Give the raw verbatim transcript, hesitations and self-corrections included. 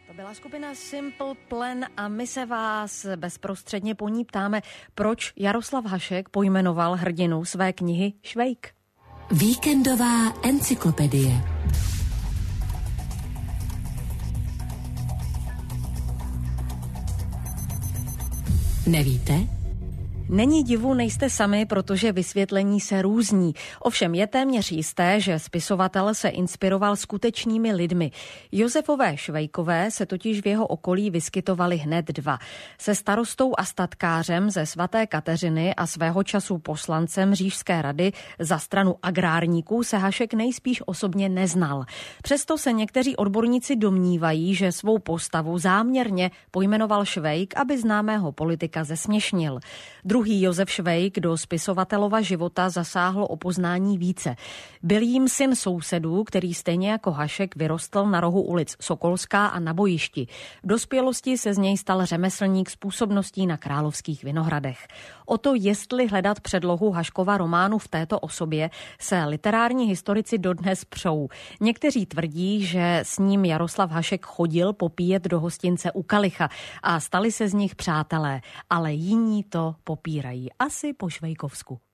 To byla skupina Simple Plan a my se vás bezprostředně po ní ptáme, proč Jaroslav Hašek pojmenoval hrdinu své knihy Švejk. Víkendová encyklopedie. Nevíte? Není divu, nejste sami, protože vysvětlení se různí. Ovšem je téměř jisté, že spisovatel se inspiroval skutečnými lidmi. Josefové Švejkové se totiž v jeho okolí vyskytovali hned dva. Se starostou a statkářem ze svaté Kateřiny a svého času poslancem Říšské rady za stranu agrárníků se Hašek nejspíš osobně neznal. Přesto se někteří odborníci domnívají, že svou postavu záměrně pojmenoval Švejk, aby známého politika zesměšnil. Druhý Josef Švejk do spisovatelova života zasáhlo o poznání více. Byl jím syn sousedů, který stejně jako Hašek vyrostl na rohu ulic Sokolská a na bojišti. V dospělosti se z něj stal řemeslník s působností na Královských Vinohradech. O to, jestli hledat předlohu Haškova románu v této osobě, se literární historici dodnes přou. Někteří tvrdí, že s ním Jaroslav Hašek chodil popíjet do hostince u kalicha a stali se z nich přátelé, ale jiní to popírají. Asi po švejkovsku.